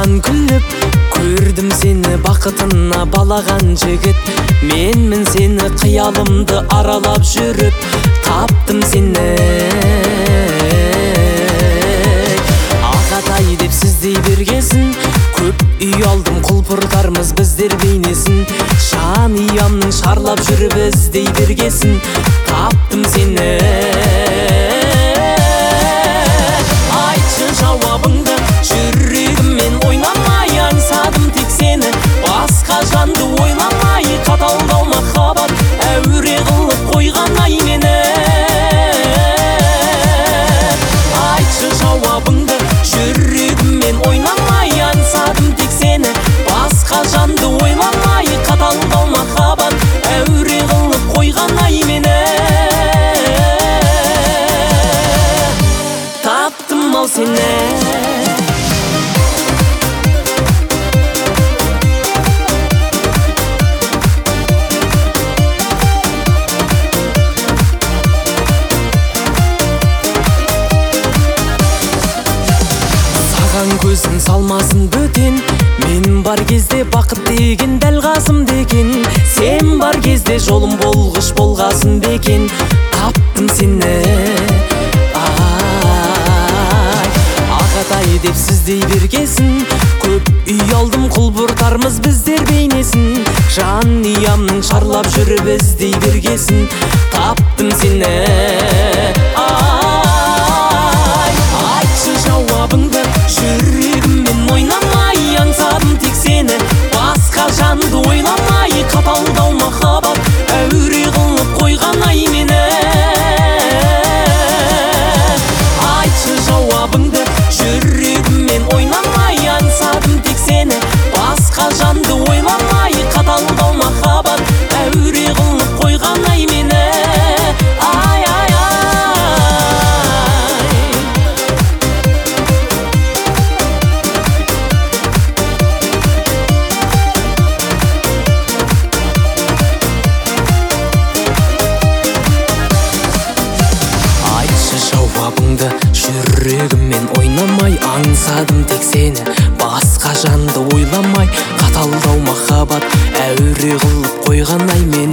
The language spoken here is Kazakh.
саған күліп көрдім сені, бақытына балаған жігіт. Менмін сені қиялымды аралап жүріп, таптым сені. Ағатай деп сіздей бергесін, көп үй алдым, құлпыртармыз біздер бейнесін. Жаниямның шарлап жүріп іздей бергесін, таптым сені. Айтшы жауабыңды, жүрегіммен ойнамай аңсадым тек сені. Басқа жанды ойламай, қаталдау махаббат әуре қылып қойған ай мені. Айтшы жауабыңды, жүрегіммен ойнамай аңсадым тек сені. Басқа жанды ойламай, қаталдау махаббат әуре қылып қойған ай мені. Таптым ау сені. Көзін салмасын бөтен, мен бар кезде бақыт деген дәл қасым деген. Сен бар кезде жолым болғыш болғасын бекен, таптым сені. Ағатай деп сіздей бергесін, көп үй алдым, құлпыртармыз біздер бейнесін. Жаниямның шарлап жүріп іздей бергесін, таптым сені. Айтшы жауабыңды, жүрегіммен ойнамай аңсадым тек сені. Басқа жанды ойламай, қаталдау махаббат әуре қылып қойған ай мені. Айтшы жауабыңды, жүрегіммен ойнамай аңсадым тек сені. Басқа жанды ойламай, қаталдау махаббат әуре қылып қойған ай мені. Жауабыңды, жүрегіммен ойнамай аңсадым тек сені. Басқа жанды ойламай, қаталдау махаббат әуре қылып қойған ай мені.